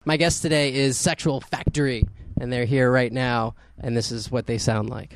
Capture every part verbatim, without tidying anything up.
My guest today is Sexual Factory, and they're here right now, and this is what they sound like.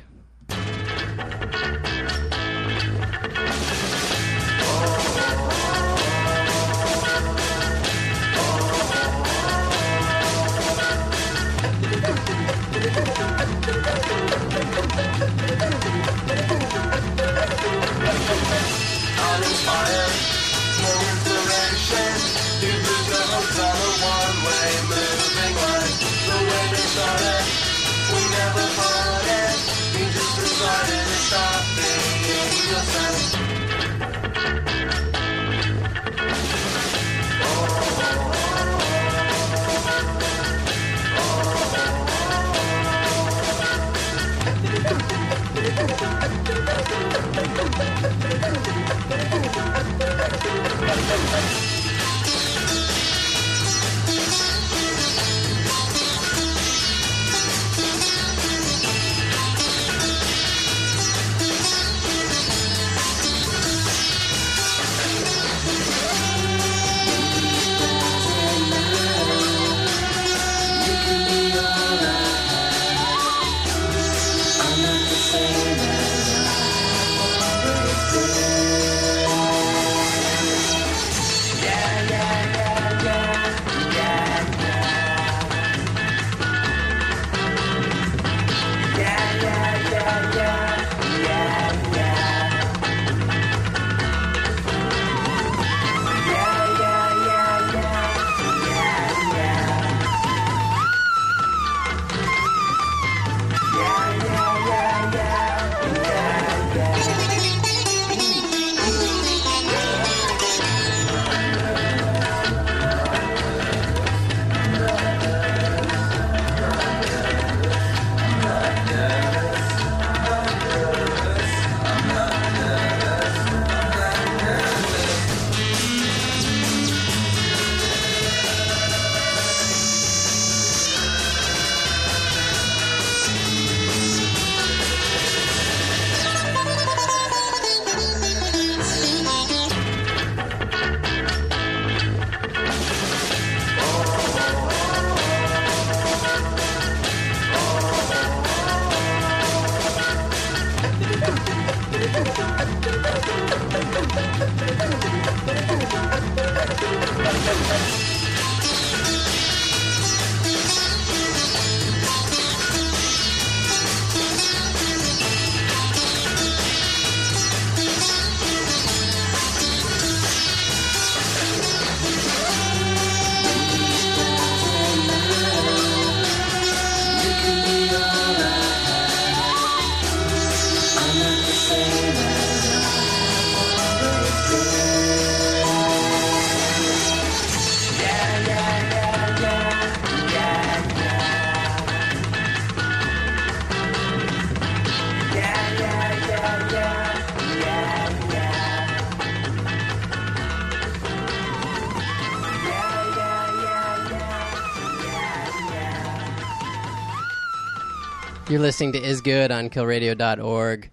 You're listening to Is Good on kill radio dot org,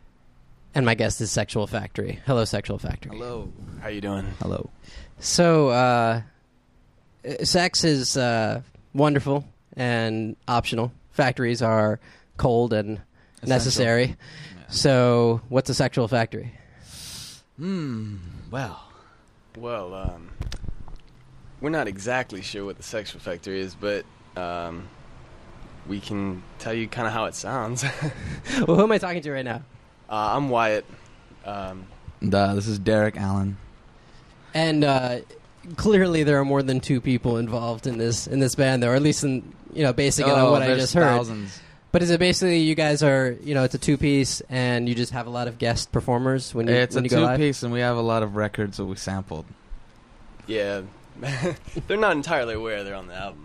and my guest is Sexual Factory. Hello, Sexual Factory. Hello. How you doing? Hello. So, uh, sex is uh, wonderful and optional. Factories are cold and Essential. necessary. Yeah. So, what's a Sexual Factory? Hmm. Well. Well, um, we're not exactly sure what the Sexual Factory is, but um, we can tell you kind of how it sounds. Well, who am I talking to right now? Uh, I'm Wyatt. Um, Duh, this is Derek Allen. And uh, clearly, there are more than two people involved in this in this band, though, or at least in you know, basing it on Oh, what I there's just heard. thousands. But is it basically you guys are you know it's a two piece and you just have a lot of guest performers when you It's when a you go live? two-piece, and we have a lot of records that we sampled. yeah, they're not entirely aware they're on the album.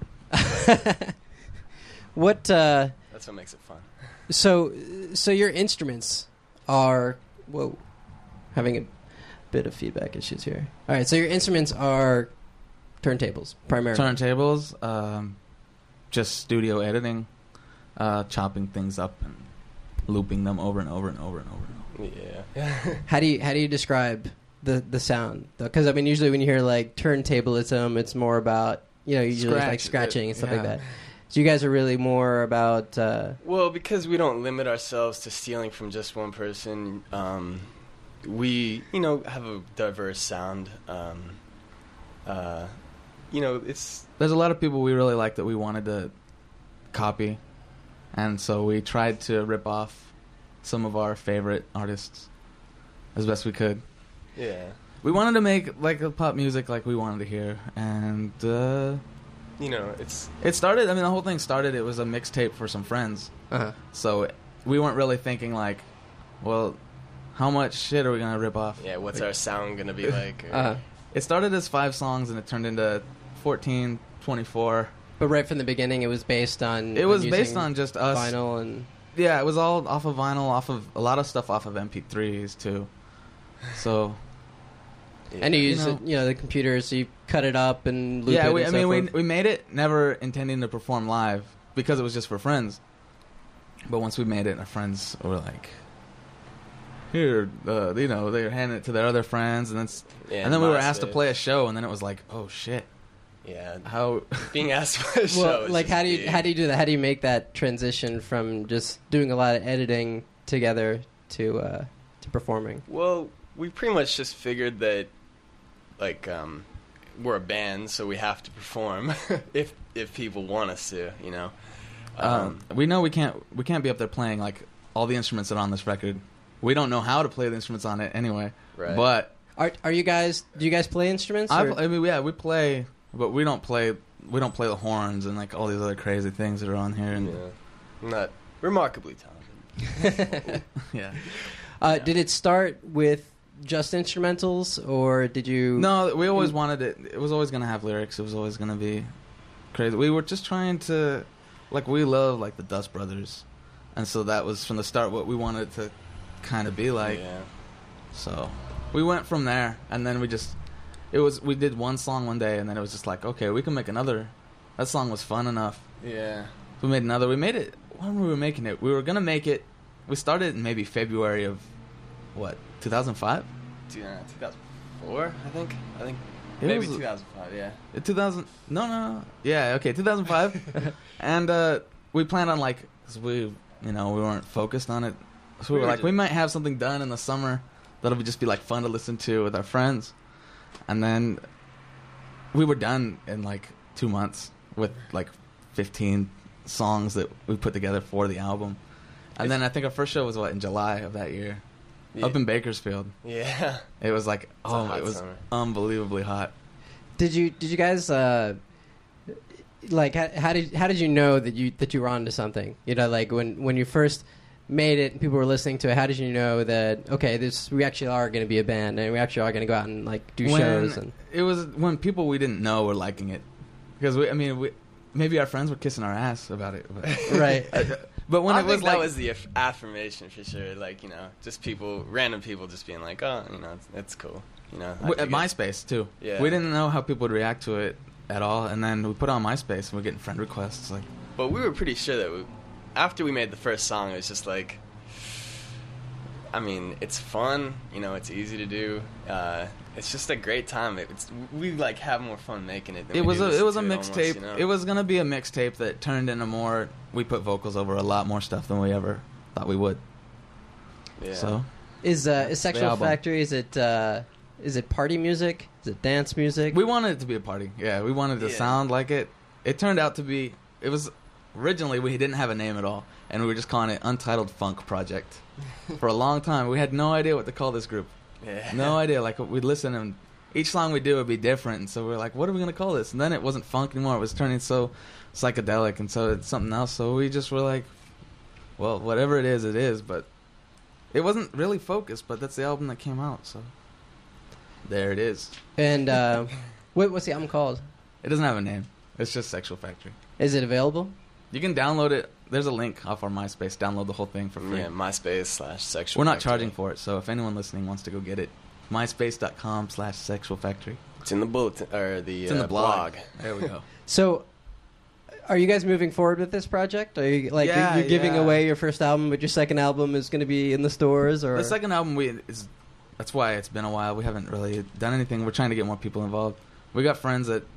What? Uh, That's what makes it fun. so, so your instruments are whoa, having a bit of feedback issues here. All right, so your instruments are turntables primarily. Turntables, um, just studio editing, uh, chopping things up and looping them over and over and over and over and over. Yeah. How do you how do you describe the the sound? Because I mean, usually when you hear like turntablism, it's more about you know, usually Scratch, like scratching and stuff yeah. like that. So you guys are really more about. Uh, Well, because we don't limit ourselves to stealing from just one person, um, we, you know, have a diverse sound. Um, uh, you know, it's... There's a lot of people we really like that we wanted to copy, and so we tried to rip off some of our favorite artists as best we could. Yeah. We wanted to make like a pop music like we wanted to hear, and uh, You know, it's... it started. I mean, the whole thing started. It was a mixtape for some friends, uh-huh. so we weren't really thinking like, well, how much shit are we gonna rip off? Yeah, what's our sound going to be like? Or, Uh-huh. It started as five songs, and it turned into fourteen, twenty-four. But right from the beginning, it was based on. It was on based using on just us. vinyl and. Yeah, it was all off of vinyl, off of a lot of stuff off of M P threes too. So yeah. And you You use know. it, you know, the computer, so you cut it up and loop yeah, it. we, I and mean, so we forth. we made it never intending to perform live because it was just for friends. But once we made it, our friends were like, "Here, uh, you know," they were handing it to their other friends, and then s- Yeah, and then we were asked to MySpace. play a show, and then it was like, "Oh shit, Yeah. how?" Being asked for a show Well, is like just how do you big. how do you do that? How do you make that transition from just doing a lot of editing together to uh, to performing? Well, we pretty much just figured that, like, um, we're a band, so we have to perform if if people want us to, you know. Um, we know we can't we can't be up there playing like all the instruments that are on this record. We don't know how to play the instruments on it anyway. Right. But Are are you guys? Do you guys play instruments? I, or- I mean, yeah, we play, but we don't play. We don't play the horns and like all these other crazy things that are on here. And yeah. Not remarkably talented. yeah. uh, Did it start with just instrumentals, or did you? No, we always wanted it. It was always going to have lyrics. It was always going to be crazy. We were just trying to, like, we love like the Dust Brothers, and so that was from the start what we wanted to kind of be like. Yeah. So we went from there, and then we just, it was we did one song one day, and then it was just like, okay, we can make another. That song was fun enough. Yeah. We made another. We made it. When were we making it? We were gonna make it. We started in maybe February of what, two thousand five? two thousand four, I think. I think It maybe was- two thousand five. Yeah. two thousand? No, no, no. Yeah, okay, two thousand five. And uh, we planned on like, cause we, you know, we weren't focused on it. So we, We were were like, ju- we might have something done in the summer that'll be just be like fun to listen to with our friends. And then we were done in like two months with like fifteen songs that we put together for the album. And then I think our first show was what, in July of that year, Yeah. up in Bakersfield. Yeah. It was like, a oh, hot it was summer. unbelievably hot. Did you did you guys uh, like how, how did how did you know that you that you were onto something? You know, like when when you first made it and people were listening to it, how did you know that okay, this we actually are going to be a band and we actually are going to go out and like do When shows and it was when people we didn't know were liking it, because we, I mean, we, maybe our friends were kissing our ass about it, but, right. but when I it was think like, that was the aff- affirmation for sure. Like, you know, just people, random people, just being like, "Oh, you know, it's, it's cool." You know, I w- at dig it. MySpace too. Yeah. We didn't know how people would react to it at all, and then we put it on MySpace and we're getting friend requests. Like, But we were pretty sure that we, after we made the first song, it was just like, I mean, it's fun. You know, it's easy to do. Uh, it's just a great time. It, it's we like have more fun making it. Than it we was do a it listen was a to mixtape. almost, you know? It was gonna be a mixtape that turned into more. We put vocals over a lot more stuff than we ever thought we would. Yeah. So Is uh, is the Sexual album. Factory? Is it uh, is it party music? Is it dance music? we wanted it to be a party. Yeah, we wanted it to Yeah. sound like it. It turned out to be. It was originally we didn't have a name at all, and we were just calling it Untitled Funk Project. For a long time, we had no idea what to call this group. yeah. No idea. Like we'd listen, and each song we do would be different. And so we were like, "What are we gonna call this?" And then it wasn't funk anymore. It was turning so psychedelic, and so it's something else. So we just were like, "Well, whatever it is, it is." But it wasn't really focused. But that's the album that came out. So there it is. And uh, what, what's the album called? It doesn't have a name. It's just Sexual Factory. Is it available? You can download it. There's a link off our MySpace. Download the whole thing for free. Yeah, MySpace slash sexual. We're not Factory. charging for it, so if anyone listening wants to go get it, myspace.com slash sexual factory. It's in the bulletin or the, It's in uh, the blog. blog. There we go. So, are you guys moving forward with this project? Are you like Yeah, you're, you're giving yeah. away your first album, but your second album is going to be in the stores? Or The second album, we is that's why it's been a while. We haven't really done anything. We're trying to get more people involved. We got friends that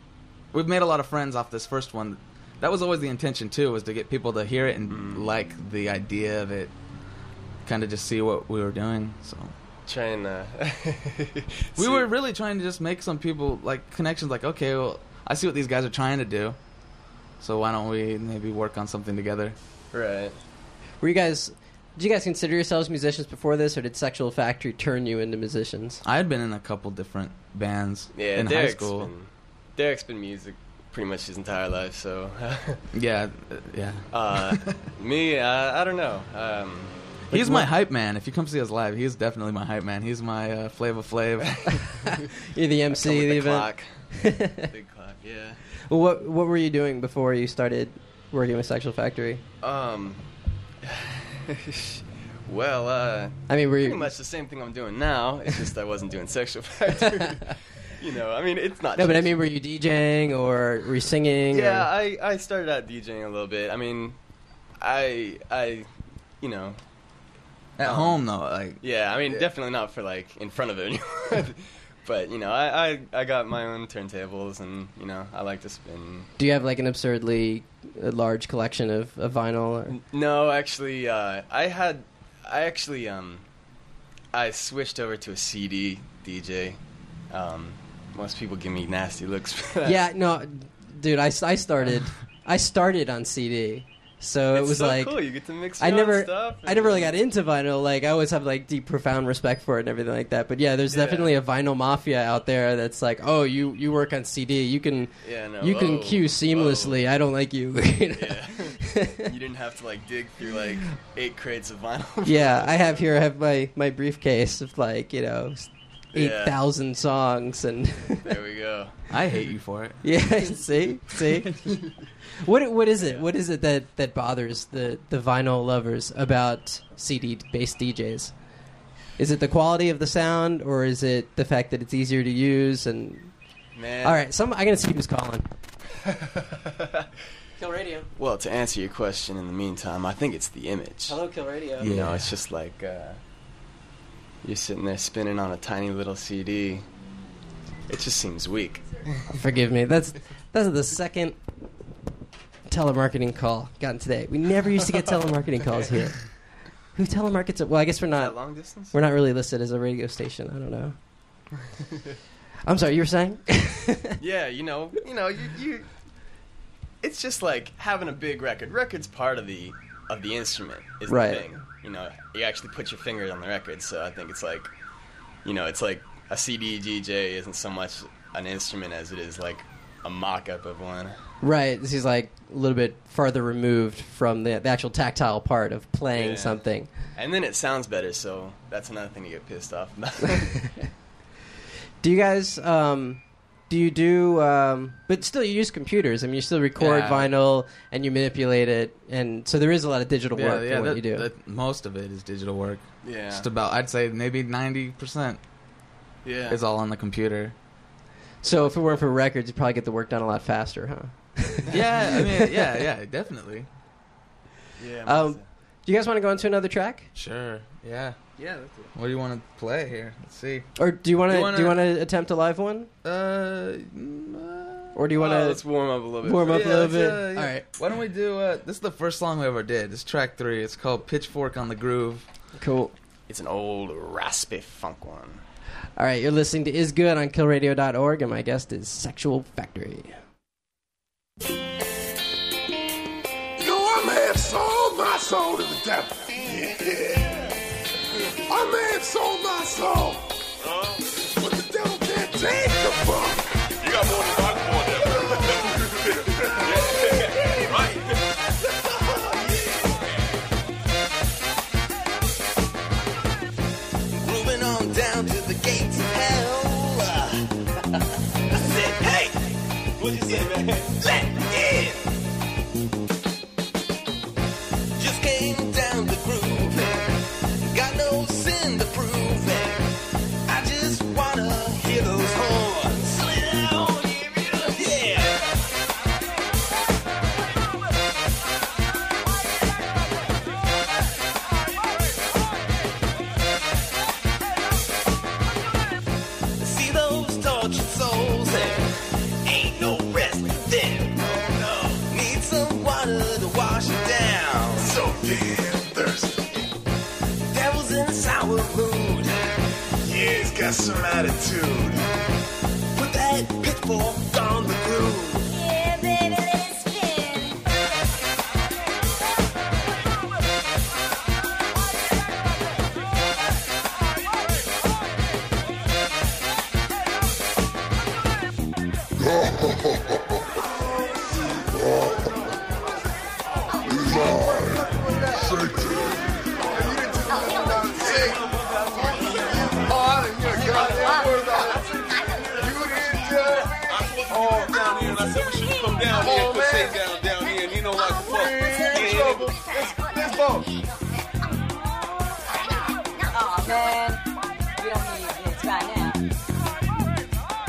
we've made a lot of friends off this first one. That was always the intention too, was to get people to hear it and Mm. like the idea of it, kind of just see what we were doing. So Trying to. we see- were really trying to just make some people like connections. Like, okay, well, I see what these guys are trying to do, so why don't we maybe work on something together? Right. Were you guys? Did you guys consider yourselves musicians before this, or did Sexual Factory turn you into musicians? I had been in a couple different bands Yeah, in Derek's high school. Been, Derek's been music pretty much his entire life, so. Yeah, uh, yeah. uh, me, uh, I don't know. Um, He's my hype man. If you come see us live, he's definitely my hype man. He's my uh, Flava Flav. You're the I M come C with of the, the event. clock. Big clock, yeah. Well, what what were you doing before you started working with Sexual Factory? Um. Well, uh, I mean, were pretty you? much the same thing I'm doing now. It's just I wasn't doing Sexual Factory. You know, I mean, it's not. No, but I just- mean, were you DJing or were you singing? Yeah, or- I, I started out DJing a little bit. I mean, I I, you know, At Um, home though, like yeah. I mean, Yeah. definitely not for like in front of anyone. But you know, I, I I got my own turntables, and you know, I like to spin. Do you have like an absurdly uh, large collection of, of vinyl? Or? No, actually, uh, I had, I actually, um, I switched over to a C D D J. Um, most people give me nasty looks for that. Yeah, no, dude, I, I started I started on C D, so It's it was so like cool. You get to mix. I your own never stuff I never really and- got into vinyl. Like I always have like deep, profound respect for it and everything like that. But yeah, there's Yeah. definitely a vinyl mafia out there that's like, oh, you you work on C D, you can Yeah, no. you can whoa, cue seamlessly. whoa. I don't like you. You know? Yeah. You didn't have to like dig through like eight crates of vinyl. Yeah, I have here. I have my, my briefcase of like you know eight thousand songs and There we go. I hate you for it. yeah. See, see. What what is it? What is it that, that bothers the, the vinyl lovers about C D based D Js? Is it the quality of the sound, or is it the fact that it's easier to use? And Man. all right, some I gotta see who's calling. Kill Radio. Well, to answer your question in the meantime, I think it's the image. Hello, Kill Radio. You know, Yeah. it's just like uh, you're sitting there spinning on a tiny little C D. It just seems weak. Forgive me. That's that's the second telemarketing call gotten today. We never used to get telemarketing calls here. Who telemarkets it? Well, I guess we're Is that not. long distance? We're not really listed as a radio station. I don't know. I'm sorry. You were saying? Yeah, you know, you know, you, you. It's just like having a big record. Record's part of the of the instrument, is Right. the thing. You know, you actually put your finger on the record. So I think it's like, you know, it's like a C D D J isn't so much an instrument as it is like a mock-up of one. Right. This is like a little bit farther removed from the, the actual tactile part of playing Yeah. something. And then it sounds better, so that's another thing to get pissed off about. Do you guys? Um, do you do? Um, but still, you use computers. I mean, you still record Yeah. vinyl and you manipulate it, and so there is a lot of digital work in what that- you do. that- most of it is digital work. Yeah. Just about, I'd say maybe ninety percent Yeah. is all on the computer. So if it weren't for records, you'd probably get the work done a lot faster, huh? Yeah, I mean, yeah, yeah, definitely. Yeah. Um, do you guys want to go into another track, Sure, yeah. yeah. What do you want to play here? Let's see. or do you want to? Do you Do you want wanna- to attempt a live one, Uh, mm, uh, or do you want Oh, to let's warm up a little bit. warm up yeah, a little let's, bit? uh, yeah. All right, Why don't we do? Uh, this is the first song we ever did. It's track three. It's called "Pitchfork on the Groove." cool. It's an old raspy funk one. All right, you're listening to Is Good on kill radio dot org, and my guest is Sexual Factory. You know, I may have sold my soul to the devil. Yeah. I may have sold my soul. Huh? But the devil can't take the funk. You got more than five more Right. Moving on down to the gates of hell. I said, hey! What'd you say, man? Let in! Just came down the groove. Got no sin to prove. I just wanna hear those horns. Slow down, give me some attitude. Put that pitchfork on the groove. Yeah, baby, let it spin. Oh, down here, and I said we should come down here. Oh, Cause say down, down here, and you know like the fuck. He ain't trouble. Let's go. Oh man, we don't need this right now.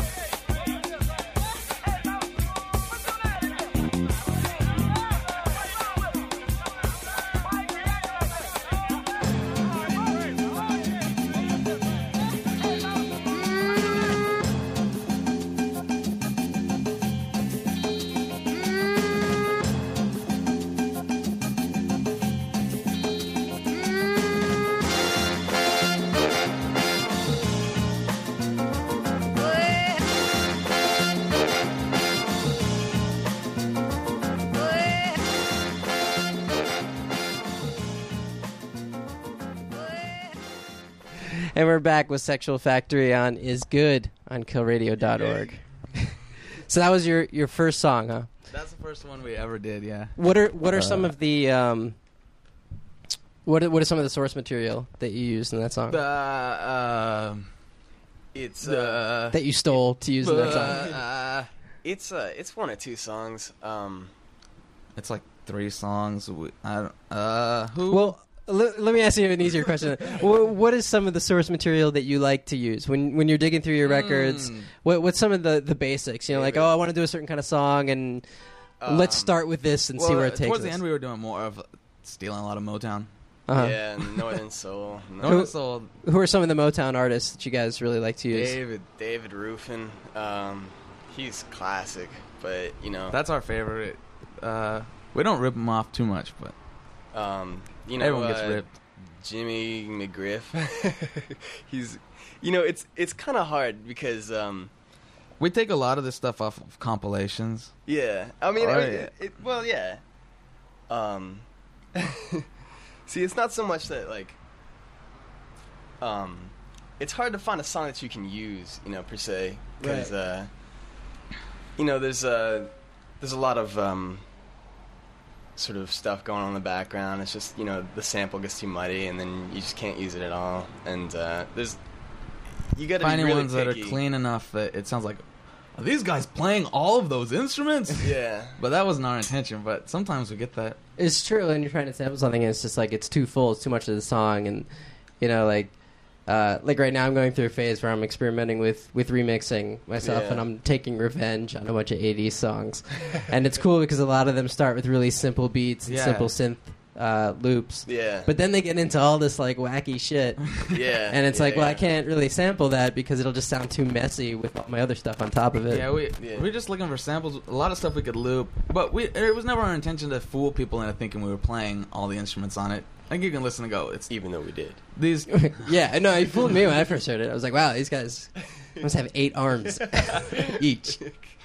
And we're back with Sexual Factory on Is Good on kill radio dot org. So that was your, your first song, huh? That's the first one we ever did, yeah. What are what are some Uh, of the um, what are, what are some of the source material that you used in that song The, uh, It's uh, the, that you stole to use in that song? uh, it's uh, it's one or two songs. Um, it's like three songs. We, I don't, uh, who? Well, let, let me ask you an easier question. what, what is some of the source material that you like to use when when you're digging through your records? Mm. What what's some of the, the basics? You know, like Favorite. oh, I want to do a certain kind of song, and let's Um, start with this and well, see where it takes towards us. the end, we were doing more of stealing a lot of Motown. Uh-huh. Yeah, Northern Soul. No, Who- one sold Who are some of the Motown artists that you guys really like to use? David. David Rufin. Um, he's classic, but you know, That's our favorite. Uh, we don't rip him off too much, but um, you know, everyone gets uh, ripped. Jimmy McGriff. He's, you know, it's it's kind of hard because, um, We take a lot of this stuff off of compilations. yeah. I mean, Oh, I mean, yeah. It, it, well, yeah. Um, see, it's not so much that like, um, it's hard to find a song that you can use, you know, per se, because, Right. uh, you know, there's a there's a lot of um. sort of stuff going on in the background. It's just, you know, the sample gets too muddy and then you just can't use it at all. And uh, there's, you got to be Finding really ones that are picky. clean enough that it sounds like, are these guys playing all of those instruments? Yeah. But that wasn't our intention. But sometimes we get that. It's true, and you're trying to sample something, and it's just like it's too full, it's too much of the song, and you know, like, uh, like right now, I'm going through a phase where I'm experimenting with with remixing myself, Yeah. and I'm taking revenge on a bunch of eighties songs, and it's cool because a lot of them start with really simple beats and Yeah. simple synth uh, loops, Yeah. but then they get into all this like wacky shit, yeah. and it's yeah, like, well, yeah. I can't really sample that because it'll just sound too messy with all my other stuff on top of it. Yeah, we Yeah. we're just looking for samples. A lot of stuff we could loop, but we it was never our intention to fool people into thinking we were playing all the instruments on it. I think you can listen and go, it's Even though we did. these. Yeah, no, it fooled me when I first heard it. I was like, wow, these guys must have eight arms each.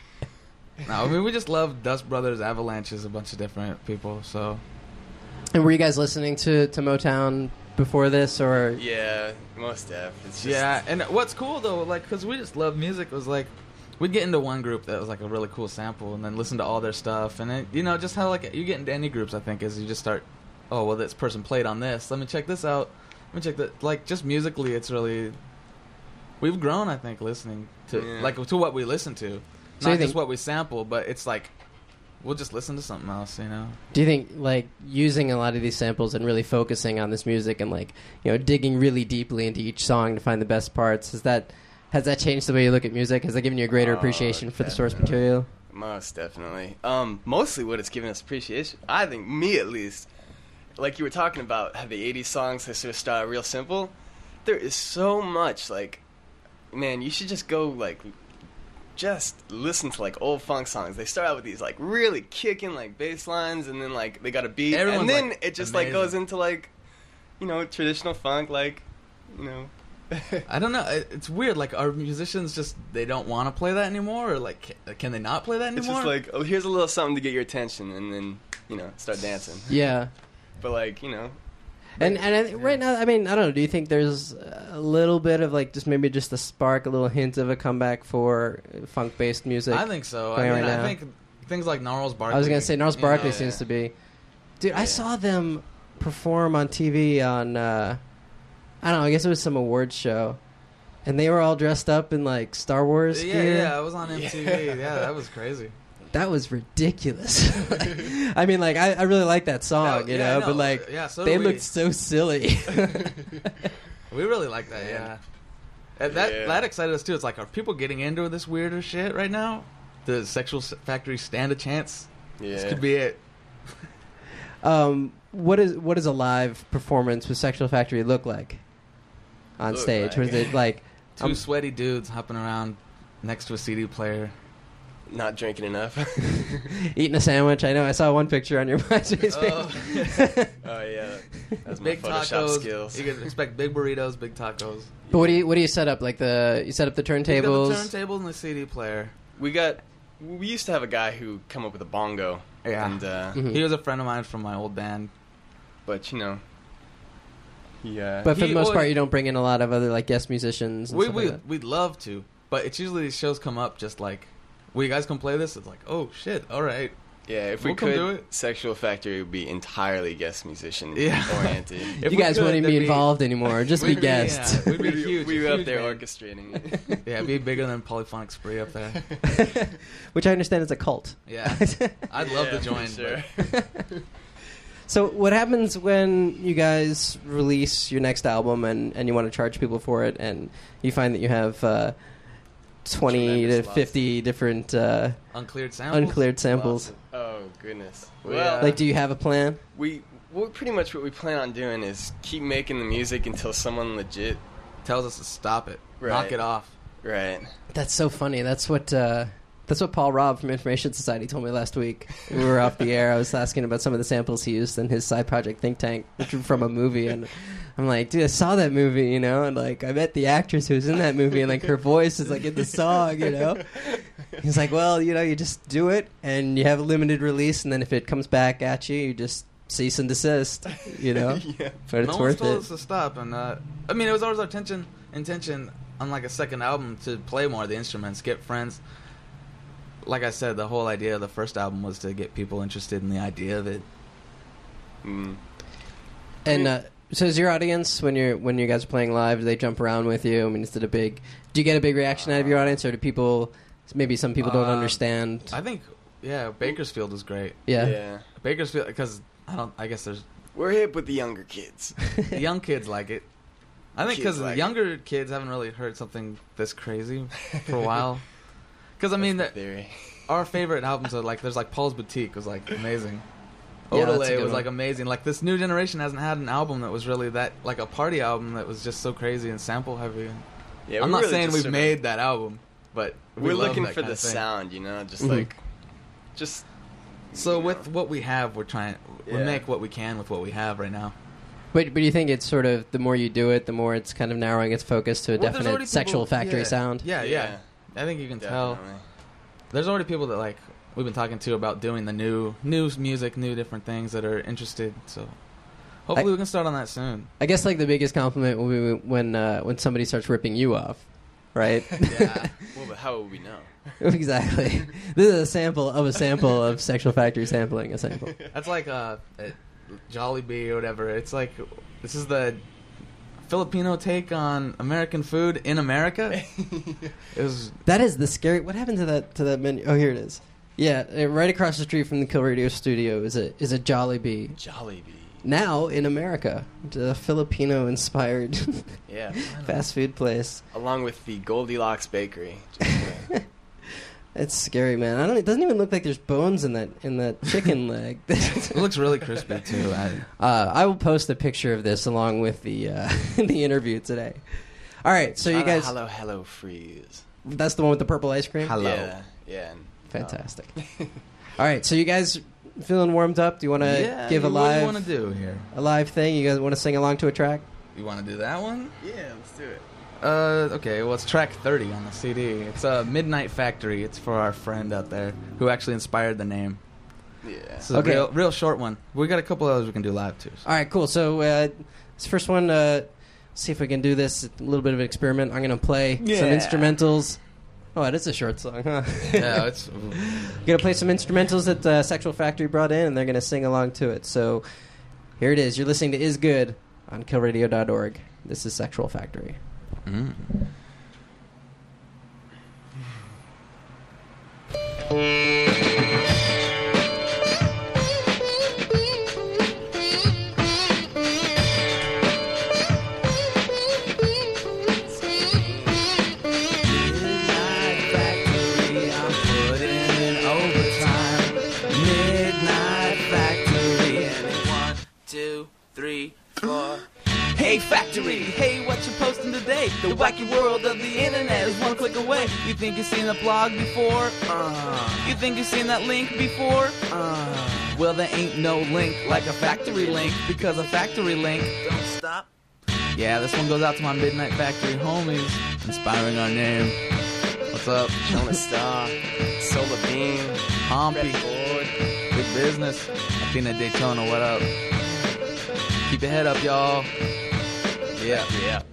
No, I mean we just love Dust Brothers, Avalanches, a bunch of different people. So And were you guys listening to, to Motown before this, or Yeah, most def. It's just, yeah, and what's cool though, like, because we just love music, was like we'd get into one group that was like a really cool sample, and then listen to all their stuff, and it, you know, just how like you get into any groups, I think, is you just start, oh well, this person played on this. Let me check this out. Let me check that. Like just musically, it's really we've grown, I think, listening to Yeah. like to what we listen to, So not you think- just what we sample, but it's like we'll just listen to something else, you know. do you think like using a lot of these samples and really focusing on this music and like you know digging really deeply into each song to find the best parts, has that has that changed the way you look at music? Has that given you a greater Oh, appreciation for the source definitely. material? Most definitely. Um, mostly what it's given us appreciation, I think, me at least, like you were talking about, how the eighties songs, they sort of start real simple. There is so much, like, man, you should just go, like, just listen to, like, old funk songs. They start out with these, like, really kicking, like, bass lines, and then, like, they got a beat, Everyone's, and then like, it just, like, amazing. goes into, like, you know, traditional funk, like, you know, I don't know. It, it's weird. Like, are musicians just they don't want to play that anymore, or like can, can they not play that anymore? It's just like, oh, here's a little something to get your attention, and then you know start dancing. Yeah. But like you know, And and I, right now, I mean, I don't know. Do you think there's a little bit of like just maybe just a spark, a little hint of a comeback for funk-based music? I think so. I playing mean, right I now? think things like Gnarls Barkley. I was gonna say Gnarls you know, Barkley yeah. seems to be. Dude, I Yeah. saw them perform on T V on. Uh, I don't know. I guess it was some awards show, and they were all dressed up in like Star Wars Yeah, gear. yeah, I was on M T V. Yeah. Yeah, that was crazy. That was ridiculous. I mean, like I, I really like that song, No, you yeah, know, no, but like yeah, so they do we. looked so silly. We really like that, yeah. And that Yeah. that excited us too. It's like, are people getting into this weirder shit right now? Does Sexual Factory stand a chance? yeah. This could be it. um, what is what does a live performance with Sexual Factory look like on Look stage? like. Was it like Two um, sweaty dudes hopping around next to a C D player. Not drinking enough. eating a sandwich? I know. I saw one picture on your MySpace Oh. page. Oh yeah, that's my Big Photoshop tacos. skills. You can expect big burritos, big tacos. But what do you what do you set up? Like the you set up the He's got turntables. the turntable and the C D player. We got. We used to have a guy who come up with a bongo. Yeah. And uh, Mhm. He was a friend of mine from my old band. but you know, he. Uh, But for He the most always- part, you don't bring in a lot of other like guest musicians. And We stuff we like that. we'd love to, but it's usually these shows come up just like, "Will you guys come play this?" It's like, "Oh shit, all right." yeah, if We'll we come could, do it. Sexual Factory would be entirely guest musician Yeah. oriented. If You we guys could, wouldn't be that'd be- involved anymore. Just be We'd be- guests. yeah, we'd be we huge. we were huge up there band. orchestrating it. Yeah, it'd be bigger than Polyphonic Spree up there. Which I understand is a cult. Yeah, I'd love Yeah, to join. for sure. but- So what happens when you guys release your next album and, and you want to charge people for it and you find that you have uh, twenty Tremendous to lots. fifty different uh, Uncleared samples. uncleared samples? Oh goodness. We, Well, uh, Like, do you have a plan? we well, pretty much what we plan on doing is keep making the music until someone legit. Tells us to stop it, Right. knock it off. Right. That's so funny. That's what uh, that's what Paul Robb from Information Society told me last week. We were off the air. I was asking about some of the samples he used in his side project Think Tank, which were from a movie, and I'm like, dude, I saw that movie, you know, and like I met the actress who was in that movie, and like her voice is like in the song, you know. He's like, well, you know, you just do it, and you have a limited release, and then if it comes back at you, you just cease and desist, you know. Yeah. But it's no one's worth told it. us to stop, and uh, I mean, it was always our intention, intention on like a second album to play more of the instruments, get friends. Like I said, the whole idea of the first album was to get people interested in the idea of it. Mm. And uh, so, is your audience when you're when you guys are playing live? Do they jump around with you? I mean, is it a big? Do you get a big reaction out of your audience, or do people? Maybe some people don't Uh, understand. I think, yeah, Bakersfield was great. yeah. Yeah. Bakersfield, because I don't. I guess there's We're hip with the younger kids. the young kids like it. I think Kids because like the it. younger kids haven't really heard something this crazy for a while. Because I mean, That's that the theory. our favorite albums are like there's like Paul's Boutique was like amazing. Yeah, that's a Odelay good was one. like amazing. Like this new generation hasn't had an album that was really that like a party album that was just so crazy and sample heavy. Yeah, I'm we're not really saying just we've sort of- made that album, but we We're love looking that for kind the of thing. sound, you know, just Mhm. like, just. So you with know. what we have, we're trying we Yeah. make what we can with what we have right now. But but you think it's sort of the more you do it, the more it's kind of narrowing its focus to a Well, there's definite already Sexual people- Factory yeah. sound. Yeah, yeah, I think you can tell. Definitely. There's already people that like we've been talking to about doing the new new music, new different things that are interested. So hopefully I- we can start on that soon. I guess like the biggest compliment will be when uh, when somebody starts ripping you off, right? Yeah. Well, but how would we know? Exactly. This is a sample of a sample of Sexual Factory sampling a sample. That's like uh, at Jollibee or whatever. It's like this is the Filipino take on American food in America. It was That is the scary. What happened to that to that menu? Oh, here it is. Yeah, uh, right across the street from the Kill Radio studio is a is a Jollibee. Jollibee. Now in America, it's a Filipino-inspired Yeah. fast food place. Along with the Goldilocks Bakery. Just, uh, It's scary, man. I don't. It doesn't even look like there's bones in that in that chicken leg. it looks really crispy too. I, uh, I will post a picture of this along with the uh, the interview today. All right, so you hello, guys. Hello, hello, freeze. That's the one with the purple ice cream. Hello. Yeah. Yeah. and- Fantastic. All right, so you guys feeling warmed up? Do you want to yeah, give a what do live you want to do here? a live thing? You guys want to sing along to a track? You want to do that one? Yeah, let's do it. Uh, okay, well, it's track thirty on the C D. It's a uh, Midnight Factory. It's for our friend out there who actually inspired the name. Yeah. It's a Okay. real, real short one. We got a couple others we can do live too. So. All right, cool. So uh, this first one, uh, see if we can do this. A little bit of an experiment. I'm going to play some Yeah. instrumentals. Oh, it is a short song, huh? Yeah, it's. I'm going to play some instrumentals that uh, Sexual Factory brought in, and they're going to sing along to it. So here it is. You're listening to Is Good on kill radio dot org. This is Sexual Factory. Mm. Hey Factory, hey, what you posting today? The wacky world of the internet is one click away. You think you've seen a blog before? Uh. You think you've seen that link before? Uh. Well, there ain't no link like a factory link, because a factory link don't stop. Yeah, this one goes out to my Midnight Factory homies, inspiring our name. What's up? Jonah Star, Solar Beam, Pompey, Red Ford. big business. Athena Daytona, what up? Keep your head up, y'all. Yeah, yeah.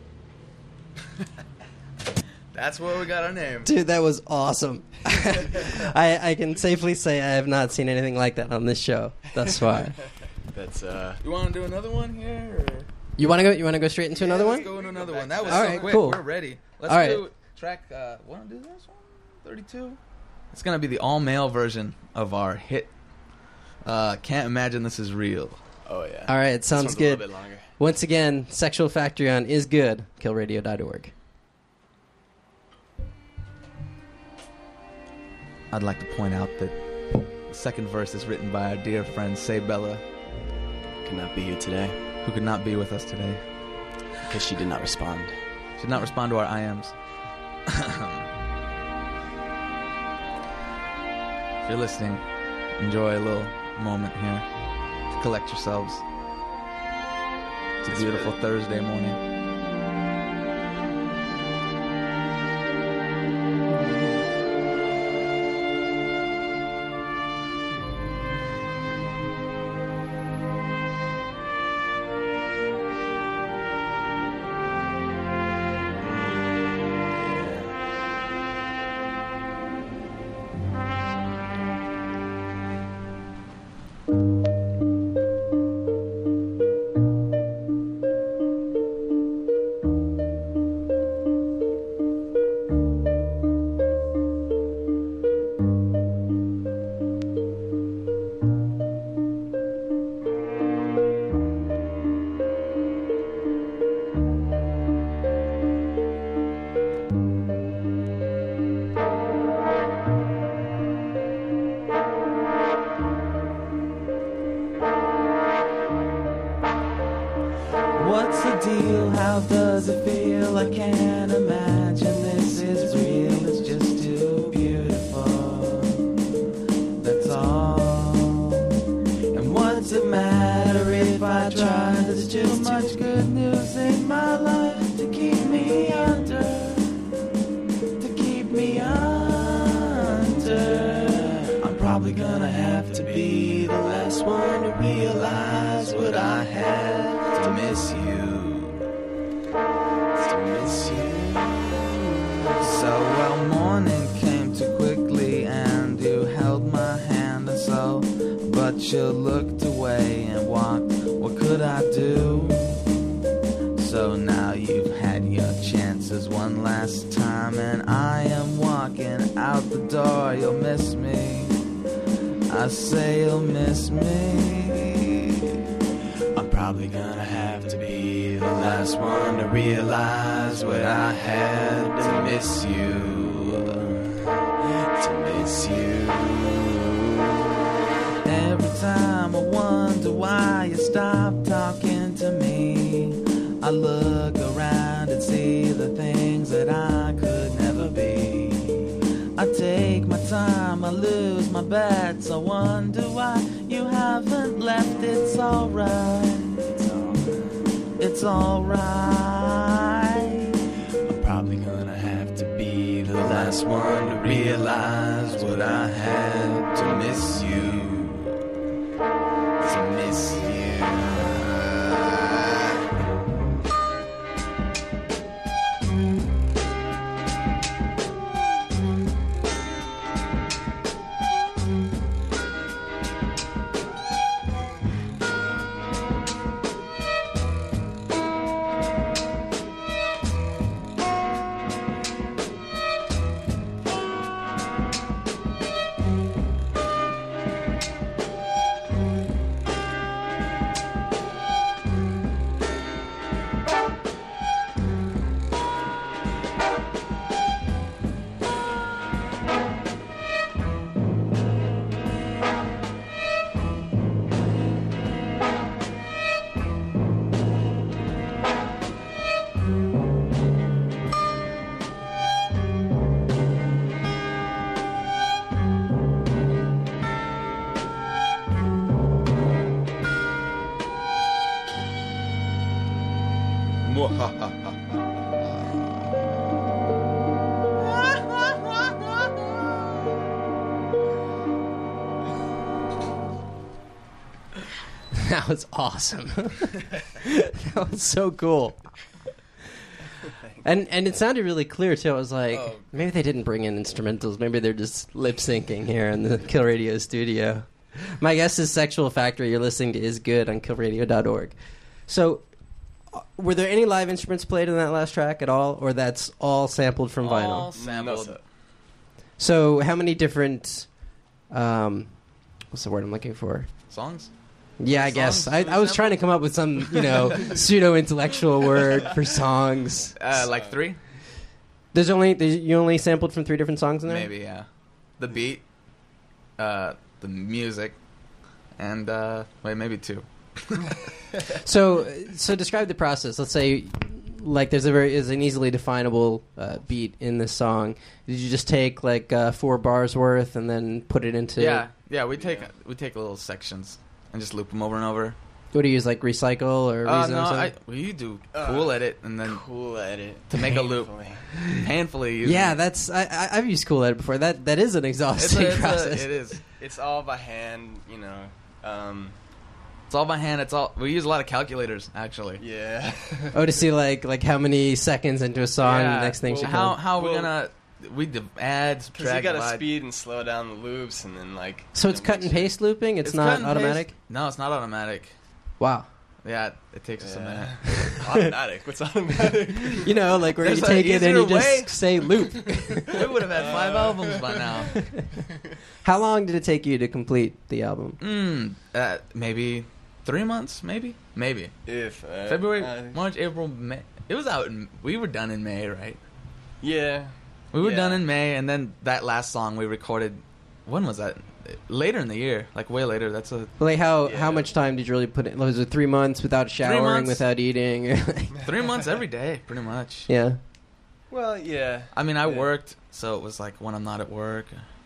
That's where we got our name. Dude, that was awesome. I, I can safely say I have not seen anything like that on this show thus far. That's uh. You want to do another one here? Or? You want to go? You want to go straight into another Yeah, one? Let's go into another one. That was All so right, quick. cool. We're ready. Let's All right. do track. Uh, want to do this one? thirty-two. It's gonna be the all-male version of our hit. Uh, Can't Imagine This Is Real. Oh yeah. All right, This sounds one's good. A little bit longer. Once again, Sexual Factory on Is Good, kill radio dot org. I'd like to point out that the second verse is written by our dear friend Say Bella, Could not be here today who could not be with us today. because she did not respond. She did not respond to our I Ms. If you're listening, enjoy a little moment here to collect yourselves. It's a beautiful Thursday morning. What's the deal? How does it feel? I can't imagine this is real. It's just too beautiful. That's all. And what's it matter if I try? There's too much good news in my life to keep me under. To keep me under. I'm probably gonna have to be the last one to realize what I had. To miss you, to miss you. So well, morning came too quickly, and you held my hand, and so, but you looked away and walked. What could I do? So now you've had your chances one last time, and I am walking out the door. You'll miss me. I say you'll miss me. Probably gonna have to be the last one to realize what I had to miss you, to miss you. Every time I wonder why you stopped talking to me, I look around and see the things that I could never be. I take my time, I lose my bets, I wonder why you haven't left. It's alright. It's alright. I'm last one to realize what I had to miss you. To miss you. That was awesome. That was so cool. And and it sounded really clear too. I was like, Oh. maybe they didn't bring in instrumentals. Maybe they're just lip syncing here in the Kill Radio studio. My guess is Sexual Factory. You're listening to Is Good on kill radio dot org. So, uh, were there any live instruments played in that last track at all, or that's all sampled from vinyl? All sampled. No, So, how many different? Um, what's the word I'm looking for? Songs? Yeah, I Songs? guess I, Did I we was sample? trying to come up with some, you know, pseudo intellectual word for songs. Uh, like three? There's only there's, you only sampled from three different songs in there. Maybe, yeah. The beat, uh, the music, and, uh, wait, maybe two. So so describe the process. Let's say like there's a very is an easily definable uh, beat in this song. Did you just take like uh, four bars worth and then put it into? Yeah, yeah, we take we take little sections and just loop them over and over. What do you use, like Recycle or Uh, Reason no, or something? I, we do Cool Edit and then Cool Edit. to make a loop. Painfully. painfully use Yeah, it. that's I, I, I've used Cool Edit before. That that is an It's exhausting a, it's process. a, it is. It's all by hand, you know. Um, It's all by hand. It's all we use a lot of calculators actually. yeah. Oh, to see like like how many seconds into a song Yeah. the next thing Well, should How come. how are we Well- gonna we div- add Because subtract you got to divide. speed and slow down the loops, and then like. So you it's know, cut and make sure- paste looping. It's, It's not cut and automatic. paste. No, it's not automatic. Wow. Yeah, it takes us a minute. Yeah. Automatic. What's automatic? You know, like where There's you an take it and you easier way. just say loop. We would have had five albums by now. How long did it take you to complete the album? Mm, uh, maybe three months. Maybe, maybe If uh, February, uh, March, April, May. It was out. In, we were done in May, right? Yeah. We were Yeah. done in May, and then that last song we recorded. When was that? Later in the year, like way later. That's a Like how Yeah. how much time did you really put in? Was it three months without showering, months. without eating? three months every day, pretty much. Yeah. Well, yeah. I mean, I Yeah. worked, so it was like when I'm not at work.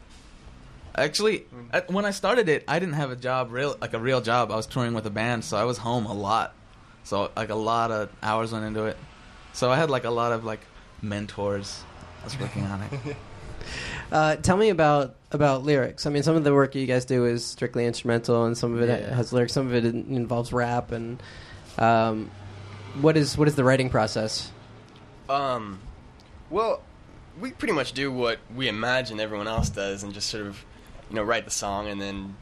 Actually, Mm. at, when I started it, I didn't have a job, real like a real job. I was touring with a band, so I was home a lot. So like a lot of hours went into it. So I had like a lot of like mentors. I was working on it. Uh, tell me about about lyrics. I mean, some of the work you guys do is strictly instrumental, and some of it Yeah. has lyrics. Some of it in- involves rap. And um, what is what is the writing process? Um, well, we pretty much do what we imagine everyone else does, and just sort of, you know, write the song and then,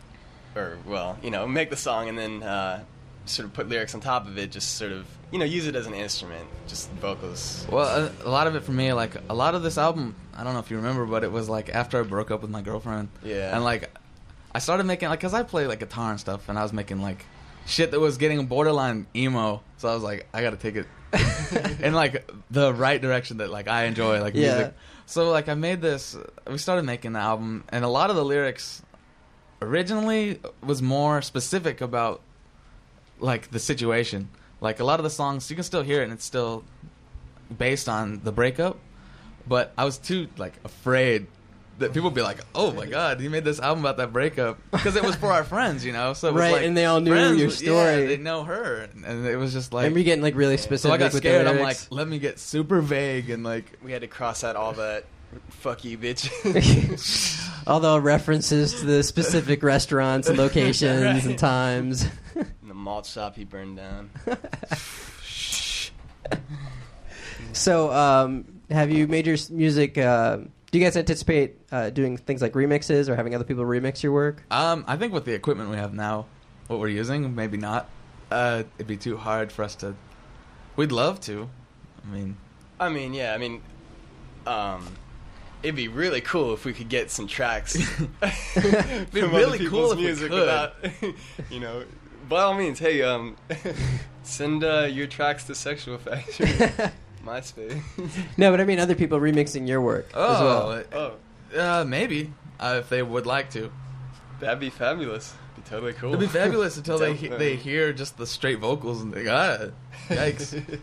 or well, you know, make the song and then uh, sort of put lyrics on top of it. Just sort of, you know, use it as an instrument, just vocals. Well, a, a lot of it for me, like a lot of this album, I don't know if you remember, but it was like after I broke up with my girlfriend. Yeah. And like, I started making like, cause I play like guitar and stuff, and I was making like shit that was getting borderline emo. So I was like, I gotta take it in like the right direction that like I enjoy, like Yeah. music. So like I made this. We started making the album, and a lot of the lyrics originally was more specific about like the situation. Like a lot of the songs, you can still hear it, and it's still based on the breakup. But I was too like afraid that people would be like, "Oh my God, he made this album about that breakup," because it was for our friends, you know. So it was Right, like, and they all knew friends your would- story. Yeah, they know her, and it was just I like. remember getting like really So specific. I got with the scared. I'm like, lyrics. let me get super vague and like. We had to cross out all that Fuck you, bitch. Although references to the specific restaurants and locations Right. and times. And the malt shop he burned down. So, um, have you made your s- music? Uh, do you guys anticipate uh, doing things like remixes or having other people remix your work? Um, I think with the equipment we have now, what we're using, maybe not. Uh, it'd be too hard for us to. We'd love to. I mean, I mean, yeah, I mean, um, it'd be really cool if we could get some tracks. It'd be really cool if we music could. Without, you know, by all means, hey, um, send uh, your tracks to Sexual Factory, MySpace. No, but I mean other people remixing your work as well. oh, Oh, uh, maybe uh, if they would like to. that'd be fabulous. Be totally cool. It'd be fabulous until they he- Definitely. they hear just the straight vocals and they ah, yikes.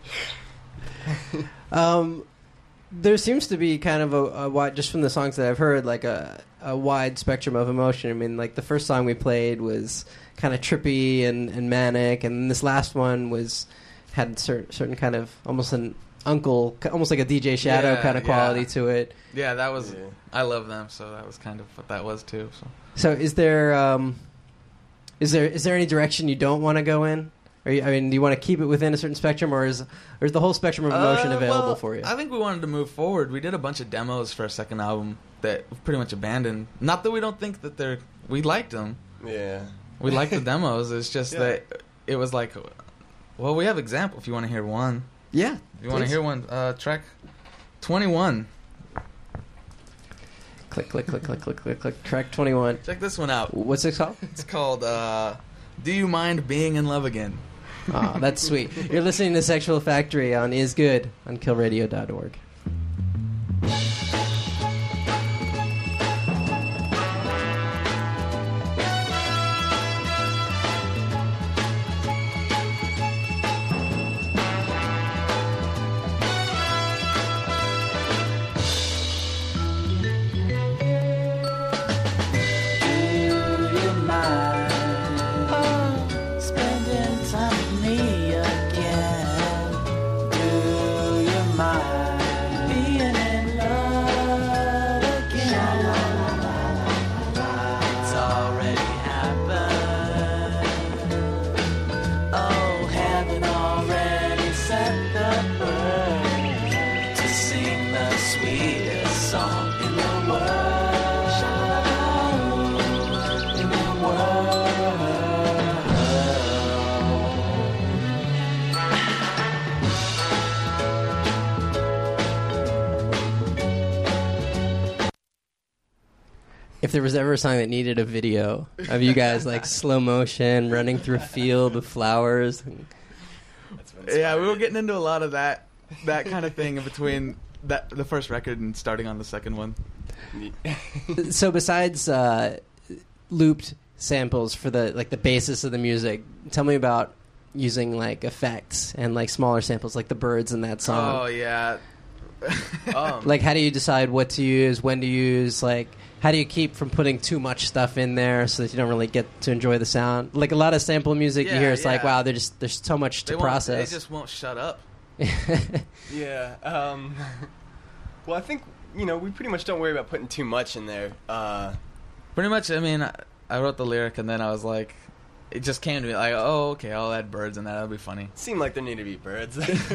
Um, there seems to be kind of a, a wide, just from the songs that I've heard, like a, a wide spectrum of emotion. I mean, like the first song we played was kind of trippy and, and manic, and this last one was had cer- certain kind of almost an uncle, almost like a D J Shadow Yeah, kind of quality yeah. to it. Yeah, that was. Yeah. I love them, so that was kind of what that was too. So So, is there um, is there is there any direction you don't want to go in? Or you, I mean, do you want to keep it within a certain spectrum, or is or is the whole spectrum of emotion Uh, available well, for you? I think we wanted to move forward. We did a bunch of demos for our second album that we pretty much abandoned. Not that we don't think that they're. We liked them. Yeah. We liked the demos. It's just Yeah. that it was like, well, we have example. If you want to hear one, Yeah. if you want to please. hear one, uh, track twenty-one. Click, click, click, click, click, click, click. Track twenty-one. Check this one out. What's it called? It's called uh, "Do You Mind Being in Love Again?" Oh, that's sweet. You're listening to Sexual Factory on Is Good on kill radio dot org. Spending time with me again. Do you mind being in love again? It's already happened. Oh, heaven already sent the bird to sing the sweetest song in the world. In the world. If there was ever a song that needed a video of you guys like slow motion running through a field with flowers, That's what Yeah, we were inspired getting into a lot of that, that kind of thing in between that the first record and starting on the second one. it. so besides uh, looped samples for the like the basis of the music, tell me about using like effects and like smaller samples, like the birds in that Oh song. yeah. Um, Like, how do you decide what to use, when to use? Like, how do you keep from putting too much stuff in there so that you don't really get to enjoy the sound? Like a lot of sample music, you Yeah, hear it's like, yeah. wow, there's just there's so much to They won't- process. They just won't shut up. Yeah. Um, well, I think you know we pretty much don't worry about putting too much in there. Uh, Pretty much. I mean, I, I wrote the lyric and then I was like, it just came to me like, oh, okay, I'll add birds in that. That'll be funny. seemed like there need to be birds.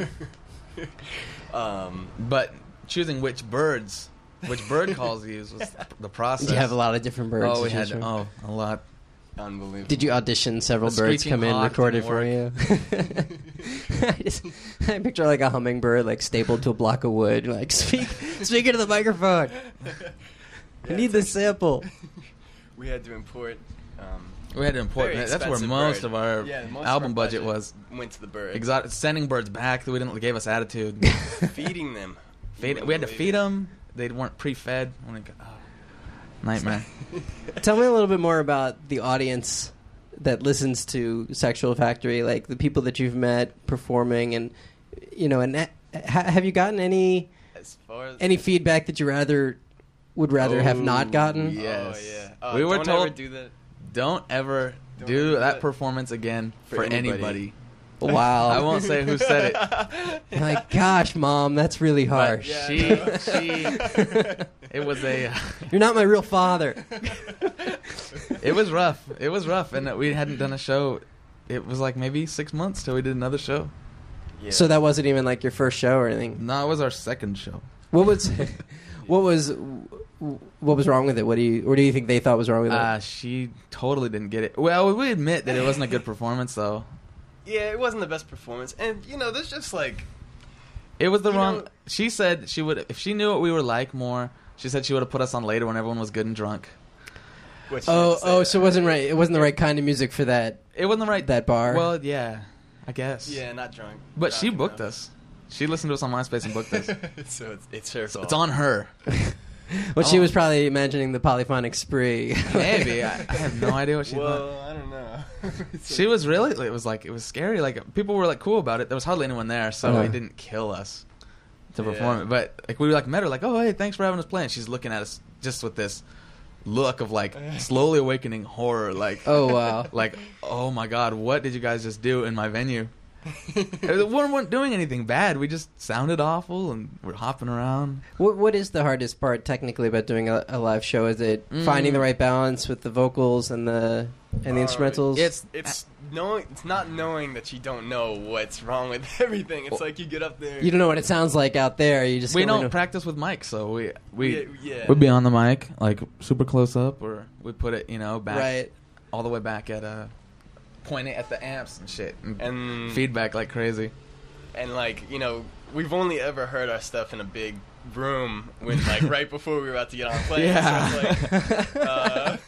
um, But choosing which birds, which bird calls to use was the process. you have a lot of different birds. Oh, to we choose had from. oh a lot. unbelievable. Did you audition several The birds screeching come in hawk recorded didn't for work. you? I, just, I picture like a hummingbird like stapled to a block of wood. You're like, speak, speak into the microphone. I Yeah, need it's this sample. We had to import. Um, We had to import. very That's where expensive most bird. of our Yeah, most of album our budget was. went to the bird. Exotic, sending birds back. We didn't. They gave us attitude. Feeding them. Feed, we had to feed them. They weren't pre-fed. Oh my God. Oh, nightmare. Tell me a little bit more about the audience that listens to Sexual Factory, like the people that you've met performing, and you know, and ha- have you gotten any As far as any feedback that you rather would rather have not gotten? yeah. Yes. Oh yeah. Uh, We were don't told- ever do that. Don't ever Don't do ever do that that performance again for, for anybody. anybody. Wow. I won't say who said it. Like, gosh, Mom, that's really But harsh. Yeah, she, no. she, it was a, You're not my real father. it was rough. It was rough, and we hadn't done a show. It was like maybe six months till we did another show. Yeah. So that wasn't even like your first show or anything. No, it was our second show. What was, what was, what was wrong with it? What do you, or do you think they thought was wrong with it? Uh, she totally didn't get it. Well, we admit that it wasn't a good performance, though. Yeah, it wasn't the best performance, and you know, there's just like It was the You wrong. know- She said she would, if she knew what we were like more. She said she would have put us on later when everyone was good and drunk. Which oh, oh, so it wasn't right. It wasn't the right kind of music for that. It wasn't the right That bar. Well, yeah, I guess. yeah, not drunk. But Not she drunk booked enough. us. She listened to us on MySpace and booked us. So it's, it's her fault. It's on her. Well, she Oh. was probably imagining the polyphonic spree. Maybe I, I have no idea what she thought. Well, I don't know. It's She like- was really. It was like it was scary. Like people were like cool about it. There was hardly anyone there, so Uh-huh. it didn't kill us to Yeah. perform it. But like we like met her, like, oh hey, thanks for having us play. And she's looking at us just with this look of like slowly awakening horror, like Oh, wow. like oh my god, what did you guys just do in my venue? We weren't doing anything bad. We just sounded awful and we're hopping around. What What is the hardest part technically about doing a, a live show? Is it Mm. finding the right balance with the vocals and the and the Uh, instrumentals? It's It's knowing. It's not knowing that you don't know what's wrong with everything. It's like you get up there. you don't know what it sounds like out there. You just we go don't into- practice with mics, so we we Yeah, yeah. we'd be on the mic like super close up, or we put it you know back right. all the way back at uh point it at the amps and shit and, and feedback like crazy. and like you know, we've only ever heard our stuff in a big room when like right before we were about to get on a plane. Yeah. So it's like, uh,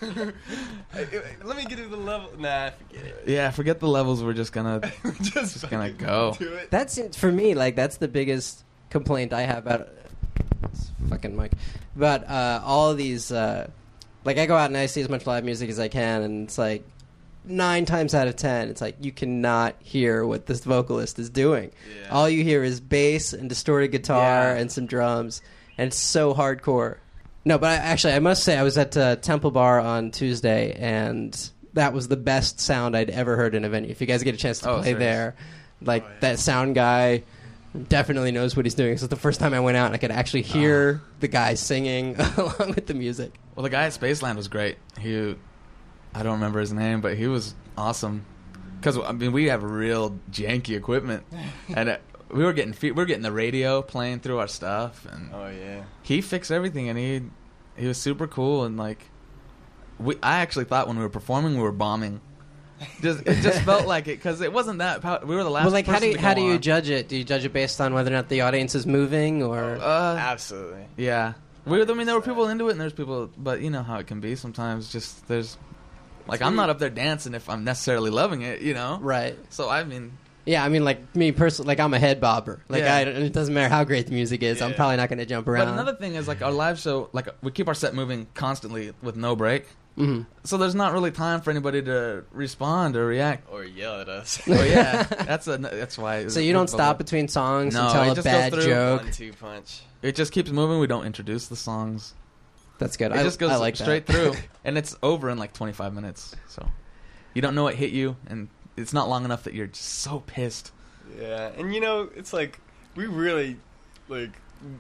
let me get to the level. Nah, forget it. Yeah, forget the levels. We're just gonna just Just gonna fucking go. do it. That's it for me. Like that's the biggest complaint I have about this fucking mic. But uh, all of these, uh, like I go out and I see as much live music as I can, and it's like nine times out of ten, it's like you cannot hear what this vocalist is doing. Yeah. All you hear is bass and distorted guitar Yeah. and some drums, and it's so hardcore. No, but I, actually, I must say I was at uh, Temple Bar on Tuesday, and that was the best sound I'd ever heard in a venue. If you guys get a chance to Oh, play serious? there, like Oh, yeah. that sound guy definitely knows what he's doing. So it's the first time I went out and I could actually hear the guy singing along with the music. Well, the guy at Spaceland was great. He, I don't remember his name, but he was awesome. Because I mean, we have real janky equipment, and it, we were getting fe- we were getting the radio playing through our stuff, and Oh yeah. he fixed everything, and he he was super cool, and like we I actually thought when we were performing we were bombing. Just it just felt like it because it wasn't that. Pow- we were the last. Well, like how person do you, to how go do you on. judge it? Do you judge it based on whether or not the audience is moving, or Uh, Absolutely. Yeah, we. I mean, there were people into it, and there's people, but you know how it can be sometimes. Just there's, like, I'm not up there dancing if I'm necessarily loving it, you know. right? So I mean, Yeah, I mean, like me personally, like I'm a head bobber. Like Yeah. I, it doesn't matter how great the music is, I'm Yeah. probably not going to jump around. but another thing is like our live show, like we keep our set moving constantly with no break. Mhm. So there's not really time for anybody to respond or react. Or yell at us. Oh yeah, that's a that's why. So you don't stop between songs No, and tell it a just bad goes through joke. One two punch. It just keeps moving. We don't introduce the songs. That's good. It I just goes I like straight that. through, and it's over in like twenty-five minutes. So you don't know what hit you, and it's not long enough that you're just so pissed. Yeah, and you know, it's like we really like.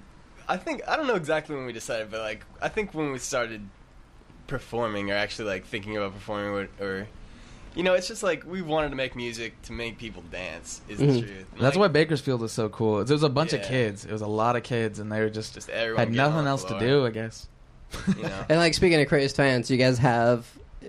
I think I don't know exactly when we decided, but like I think when we started performing or actually like thinking about performing or, or you know, it's just like we wanted to make music to make people dance. Is Mhm. the truth? And, That's like, why Bakersfield was so cool. There was a bunch of Yeah. kids. It was a lot of kids, and they were just, just everyone had getting on nothing the else to floor, do, I guess. You know. And like speaking of crazed fans, you guys have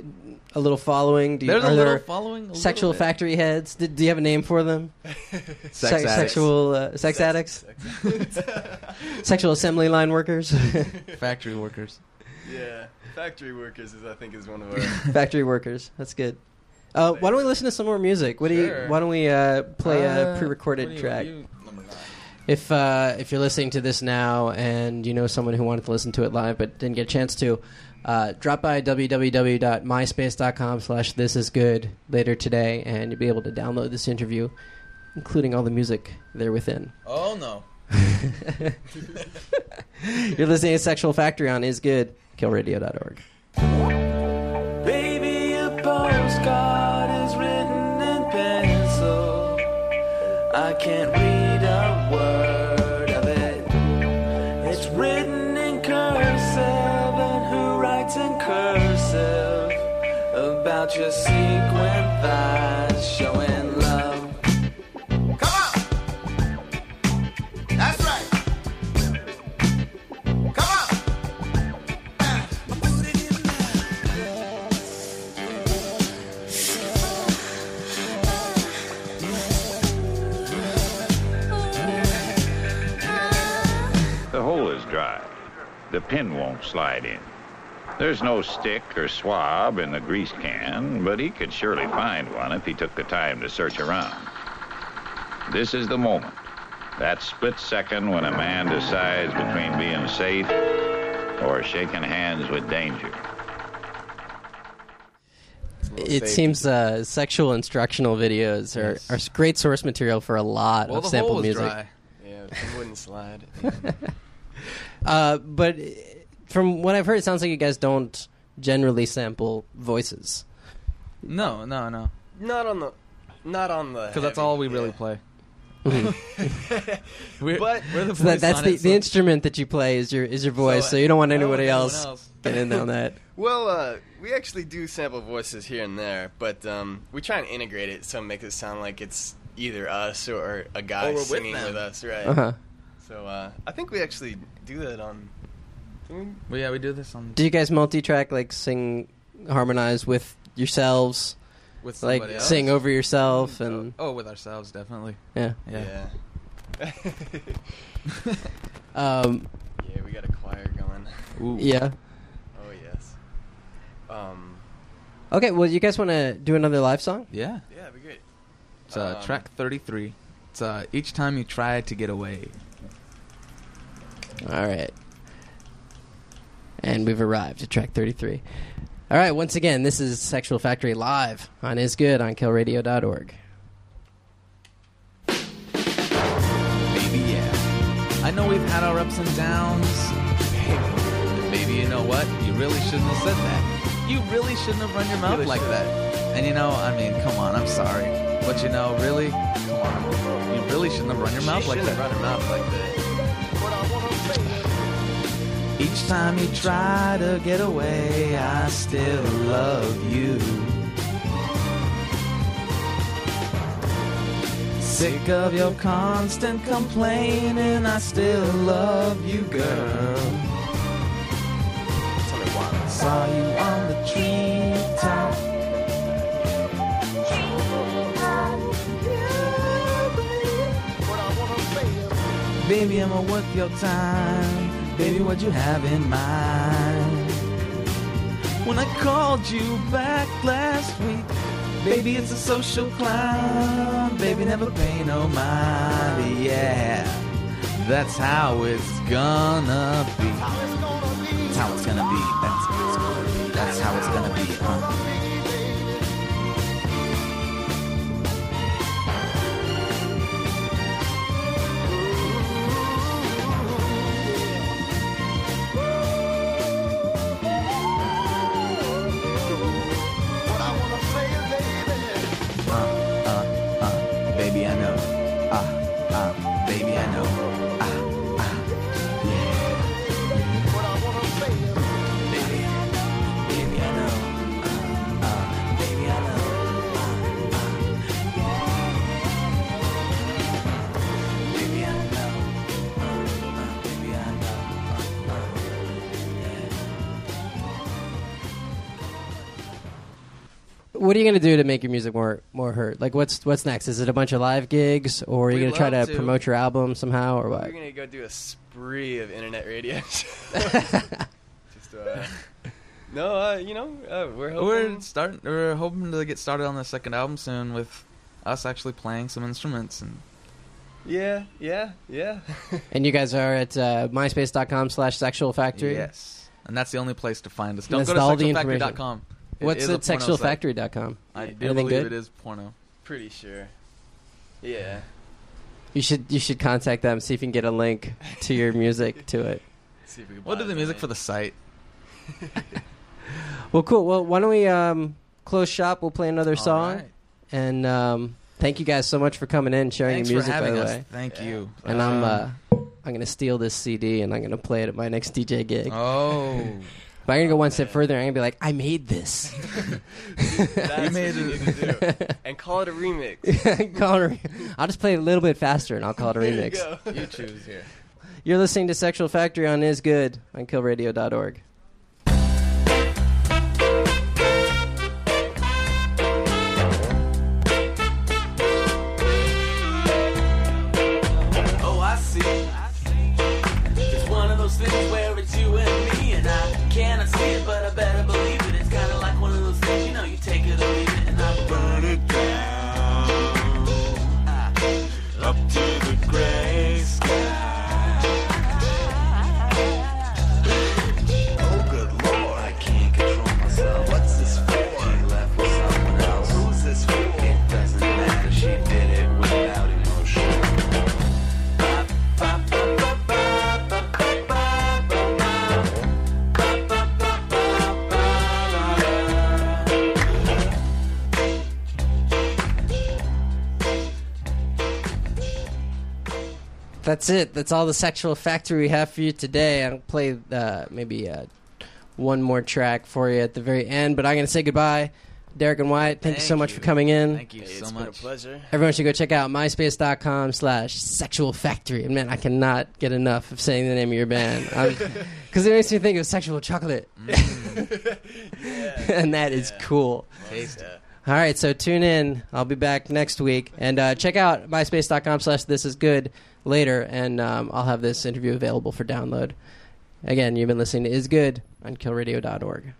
a little following. Do you, There's are a little there following. A sexual little bit. factory heads? Did, do you have a name for them? Sex Se- addicts. Sexual uh, sex, addicts, Sex- sexual assembly line workers, factory workers. yeah, factory workers is I think is one of our. factory workers. That's good. Uh, why don't we listen to some more music? What do you? Sure. Why don't we uh, play a Uh, pre-recorded what do you- track? you- number nine. If uh, if you're listening to this now and you know someone who wanted to listen to it live but didn't get a chance to, uh, drop by www.myspace.com slash this is good later today, and you'll be able to download this interview, including all the music there within. Oh no. You're listening to Sexual Factory on Is Good, kill radio dot org. Baby, a postcard is written in pencil. can't read a word of it. It's written in cursive, and who writes in cursive about your sequin thighs showing love? Come on! That's right! Come on! The hole is dry. The pin won't slide in. There's no stick or swab in the grease can, but he could surely find one if he took the time to search around. This is the moment, that split second when a man decides between being safe or shaking hands with danger. It seems uh, sexual instructional videos are, Yes. are great source material for a lot Well, of the sample hole was music. dry. Yeah, it wouldn't slide. Uh, but from what I've heard, it sounds like you guys don't generally sample voices. No, no, no. Not on the, not on the. Because that's heavy, all we yeah. really play. Mm-hmm. we're, But- we're the So that, voice that's on the, it, the so- instrument that you play is your is your voice, so, So, you don't want I don't anybody want else, anyone else. get in on that. Well, uh, we actually do sample voices here and there, but um, we try and integrate it so it makes it sound like it's either us or a guy Or we're with singing them. with us, right? Uh-huh. So uh, I think we actually do that on. Well, yeah, we do this on Do you guys multi-track, like sing, harmonize with yourselves, with like somebody else. sing over yourself, and Oh, with ourselves, definitely. yeah. Yeah. Yeah. Um, Yeah, we got a choir going. Ooh. yeah. Oh yes. Um. Okay, well, you guys want to do another live song? Yeah. Yeah, that'd be great. It's uh, Um, track thirty-three. It's uh, each time you try to get away. All right. And we've arrived at track thirty-three. All right, once again, this is Sexual Factory live on Is Good on kill radio dot org. Baby, yeah. I know we've had our ups and downs. Maybe you know what? You really shouldn't have said that. You really shouldn't have run your mouth Really like should. that. And you know, I mean, come on, I'm sorry. But you know, really? Come on. You really shouldn't have run your mouth She like shouldn't that. have run her mouth like that. Each time you try to get away, I still love you. Sick of your constant complaining, I still love you, girl. Tell me why. Saw you on the treetop. Baby, I'ma worth your time. Baby, what you have in mind? When I called you back last week, baby, it's a social clown. Baby, never pay no mind. Yeah, that's how it's gonna be. That's how it's gonna be. That's how it's gonna be. That's how it's gonna be. Uh. Uh, uh, uh, baby, I know. Uh, uh, baby, I know. Uh, uh, yeah. Baby, baby, I know. Uh, uh, baby, I know. Uh, uh, yeah. Baby, I know. Uh, uh, baby, I know. Uh, uh, yeah. What are you gonna do to make your music more more heard? Like, what's what's next? Is it a bunch of live gigs, or are you We'd gonna try to, love to. promote your album somehow, or what? We're gonna go do a spree of internet radio. Just uh, no, uh, you know, uh, we're hoping. We're starting. We're hoping to get started on the second album soon with us actually playing some instruments and Yeah, yeah, yeah. And you guys are at uh, myspace dot com slash sexual factory. yes, and that's the only place to find us. Don't That's go to all the sexual factory information. dot com. It What's is a at porno sexual site. factory dot com? I do Anything believe good? it is porno. Pretty sure. Yeah. You should you should contact them, see if you can get a link to your music to it. See if we can We'll buy do the it, music man. for the site. Well, cool. Well, why don't we um, close shop? We'll play another All song, right. and um, Thank you guys so much for coming in, sharing Thanks your for music, by having the us. way. Thank you. And I'm Um, uh, I'm gonna steal this C D and I'm gonna play it at my next D J gig. Oh. But I'm gonna go one step further. I'm gonna be like, I made this. That's made what you it. need to do. And call it a remix. Call it a re- I'll just play it a little bit faster and I'll call it a There you remix. go. You choose here. You're listening to Sexual Factory on Is Good on kill radio dot org. Oh, I see. It's one of those things where it's you and me, and I cannot see it, but I better believe it. It's kind of like one of those things, you know, you take it or leave it, and I burn it down up to the gray sky. Oh, good Lord, I can't control myself. What's this for? She left with someone else. Who's this for? It doesn't matter. She did it without emotion. That's it. That's all the Sexual Factory we have for you today. I'll play uh, maybe uh, one more track for you at the very end, but I'm going to say goodbye. Derek and Wyatt, thank, you so Thank much you. for coming in. Thank you Hey, so it's much. been a pleasure. Everyone should go check out myspace.com slash sexual factory. And man, I cannot get enough of saying the name of your band. Because it makes me think of sexual chocolate. And that is cool. Taste Yeah. All right, so tune in. I'll be back next week. And uh, check out myspace.com slash this is good later. And um, I'll have this interview available for download. Again, you've been listening to Is Good on kill radio dot org.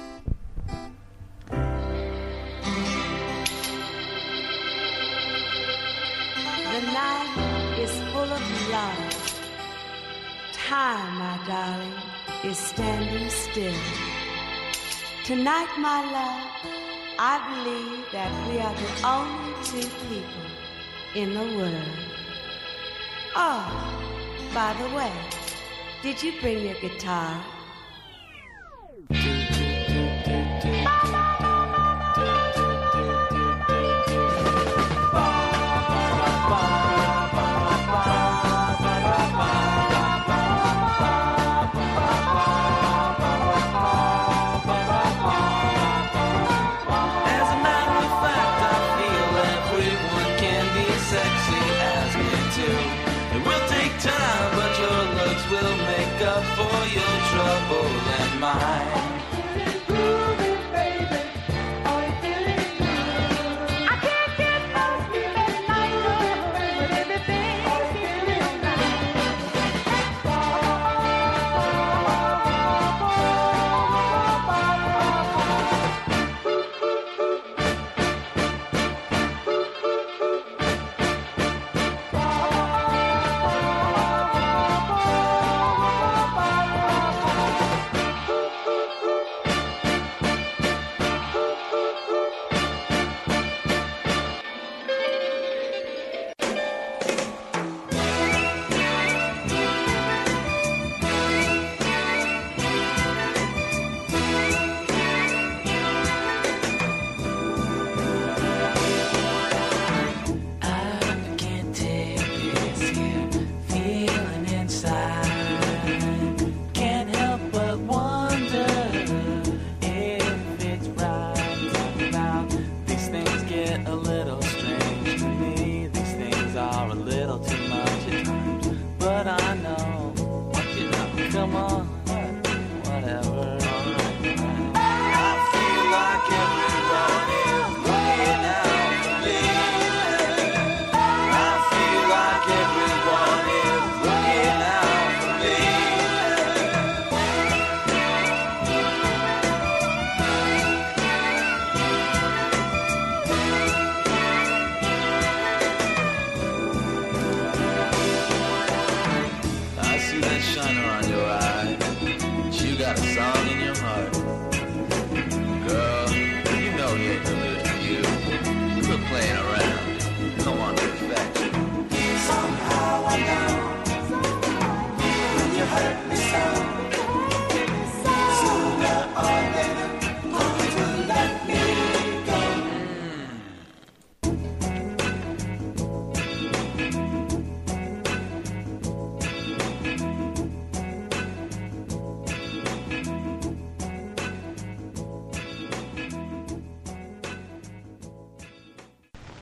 The night is full of love. Time, my darling, is standing still. Tonight, my love, I believe that we are the only two people in the world. Oh, by the way, did you bring your guitar? As a matter of fact, I feel everyone can be sexy as me too. It will take time, but your looks will make up for your trouble and mine. I can't take this here feeling inside. Can't help but wonder if it's right. Now these things get a little